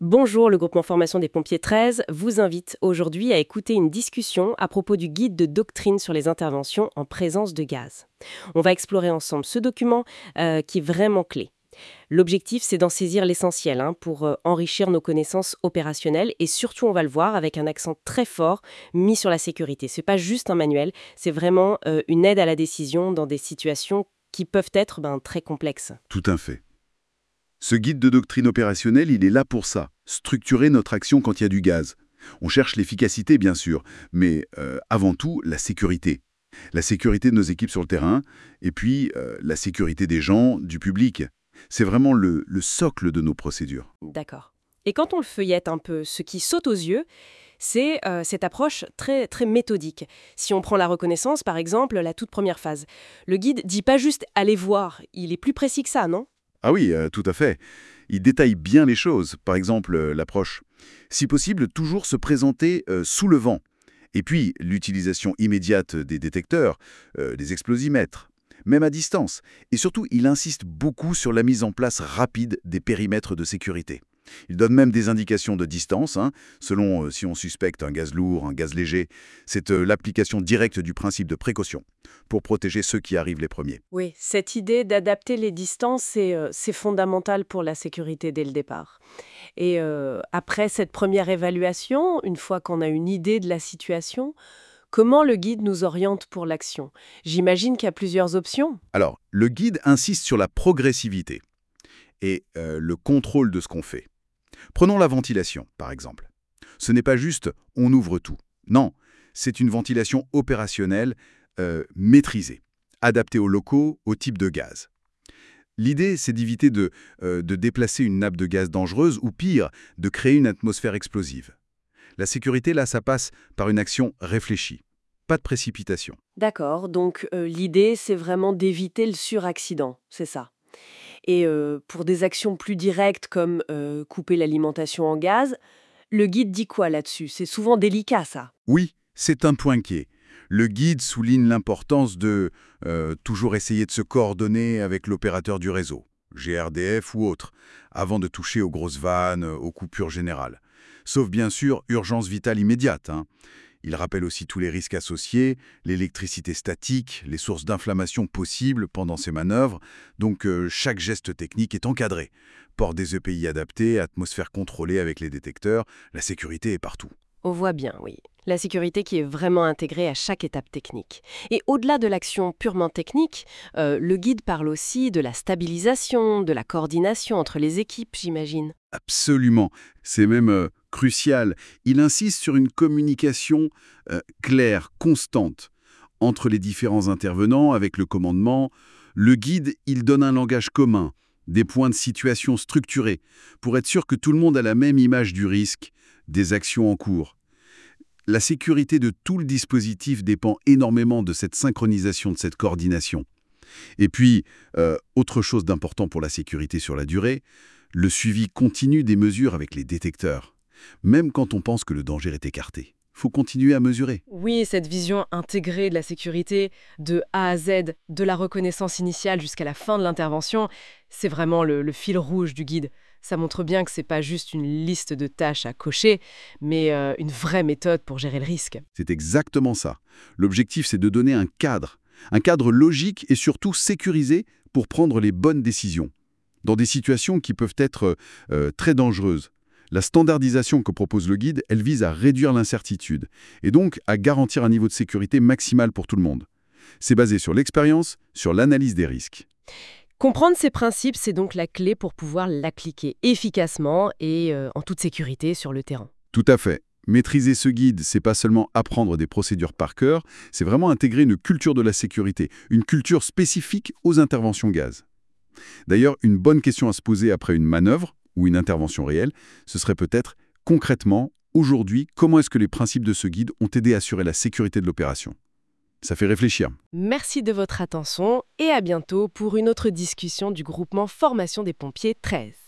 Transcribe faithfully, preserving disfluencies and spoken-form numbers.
Bonjour, le groupement formation des pompiers treize vous invite aujourd'hui à écouter une discussion à propos du guide de doctrine sur les interventions en présence de gaz. On va explorer ensemble ce document euh, qui est vraiment clé. L'objectif, c'est d'en saisir l'essentiel hein, pour euh, enrichir nos connaissances opérationnelles et surtout, on va le voir, avec un accent très fort mis sur la sécurité. Ce n'est pas juste un manuel, c'est vraiment euh, une aide à la décision dans des situations qui peuvent être ben, très complexes. Tout à fait. Ce guide de doctrine opérationnelle, il est là pour ça, structurer notre action quand il y a du gaz. On cherche l'efficacité, bien sûr, mais euh, avant tout, la sécurité. La sécurité de nos équipes sur le terrain, et puis euh, la sécurité des gens, du public. C'est vraiment le, le socle de nos procédures. D'accord. Et quand on le feuillette un peu, ce qui saute aux yeux, c'est euh, cette approche très, très méthodique. Si on prend la reconnaissance, par exemple, la toute première phase, le guide dit pas juste « allez voir », il est plus précis que ça, non ? Ah oui, euh, tout à fait. Il détaille bien les choses, par exemple euh, l'approche. Si possible, toujours se présenter euh, sous le vent. Et puis, l'utilisation immédiate des détecteurs, euh, des explosifmètres, même à distance. Et surtout, il insiste beaucoup sur la mise en place rapide des périmètres de sécurité. Il donne même des indications de distance, hein, selon euh, si on suspecte un gaz lourd, un gaz léger. C'est euh, l'application directe du principe de précaution, pour protéger ceux qui arrivent les premiers. Oui, cette idée d'adapter les distances, c'est euh, c'est fondamental pour la sécurité dès le départ. Et euh, après cette première évaluation, une fois qu'on a une idée de la situation, comment le guide nous oriente pour l'action ? J'imagine qu'il y a plusieurs options. Alors, le guide insiste sur la progressivité et euh, le contrôle de ce qu'on fait. Prenons la ventilation, par exemple. Ce n'est pas juste « on ouvre tout ». Non, c'est une ventilation opérationnelle euh, maîtrisée, adaptée aux locaux, au type de gaz. L'idée, c'est d'éviter de, euh, de déplacer une nappe de gaz dangereuse ou pire, de créer une atmosphère explosive. La sécurité, là, ça passe par une action réfléchie. Pas de précipitation. D'accord, donc euh, l'idée, c'est vraiment d'éviter le suraccident, c'est ça. Et euh, pour des actions plus directes comme euh, couper l'alimentation en gaz, le guide dit quoi là-dessus ? C'est souvent délicat, ça. Oui, c'est un point qui est. Le guide souligne l'importance de euh, toujours essayer de se coordonner avec l'opérateur du réseau, G R D F ou autre, avant de toucher aux grosses vannes, aux coupures générales. Sauf bien sûr, urgence vitale immédiate. Hein. Il rappelle aussi tous les risques associés, l'électricité statique, les sources d'inflammation possibles pendant ces manœuvres. Donc euh, chaque geste technique est encadré. Port des E P I adaptés, atmosphère contrôlée avec les détecteurs, la sécurité est partout. On voit bien, oui. La sécurité qui est vraiment intégrée à chaque étape technique. Et au-delà de l'action purement technique, euh, le guide parle aussi de la stabilisation, de la coordination entre les équipes, j'imagine. Absolument. C'est même euh, crucial. Il insiste sur une communication euh, claire, constante, entre les différents intervenants, avec le commandement. Le guide, il donne un langage commun, des points de situation structurés, pour être sûr que tout le monde a la même image du risque, des actions en cours. La sécurité de tout le dispositif dépend énormément de cette synchronisation, de cette coordination. Et puis, euh, autre chose d'important pour la sécurité sur la durée, le suivi continu des mesures avec les détecteurs. Même quand on pense que le danger est écarté, il faut continuer à mesurer. Oui, cette vision intégrée de la sécurité, de A à Z, de la reconnaissance initiale jusqu'à la fin de l'intervention, c'est vraiment le, le fil rouge du guide. Ça montre bien que ce n'est pas juste une liste de tâches à cocher, mais euh, une vraie méthode pour gérer le risque. C'est exactement ça. L'objectif, c'est de donner un cadre, un cadre logique et surtout sécurisé pour prendre les bonnes décisions, dans des situations qui peuvent être euh, très dangereuses. La standardisation que propose le guide, elle vise à réduire l'incertitude et donc à garantir un niveau de sécurité maximal pour tout le monde. C'est basé sur l'expérience, sur l'analyse des risques. Comprendre ces principes, c'est donc la clé pour pouvoir l'appliquer efficacement et euh, en toute sécurité sur le terrain. Tout à fait. Maîtriser ce guide, c'est pas seulement apprendre des procédures par cœur, c'est vraiment intégrer une culture de la sécurité, une culture spécifique aux interventions gaz. D'ailleurs, une bonne question à se poser après une manœuvre ou une intervention réelle, ce serait peut-être concrètement, aujourd'hui, comment est-ce que les principes de ce guide ont aidé à assurer la sécurité de l'opération ? Ça fait réfléchir. Merci de votre attention et à bientôt pour une autre discussion du groupement Formation des pompiers treize.